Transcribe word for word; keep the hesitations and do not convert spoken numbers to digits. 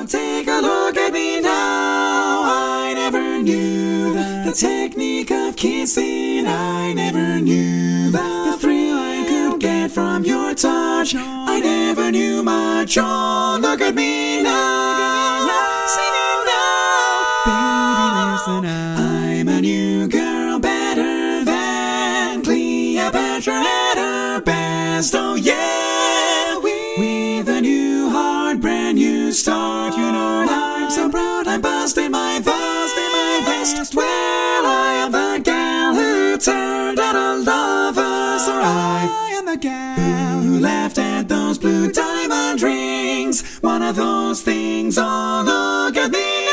Well, take a look at me now. I never knew the technique of kissing. I never knew the thrill I could get from your touch. I never knew much. Oh, look at me now, singing now. Baby, listen up. I'm a new girl, better than Cleopatra at her best. Oh yeah, with a new heart, brand new start. You know I'm so proud, I'm busting my vest, in my vest. Well, I am the gal who turned out a lover's right. I am the gal who laughed at those blue diamond rings. One of those things. Oh, look at me.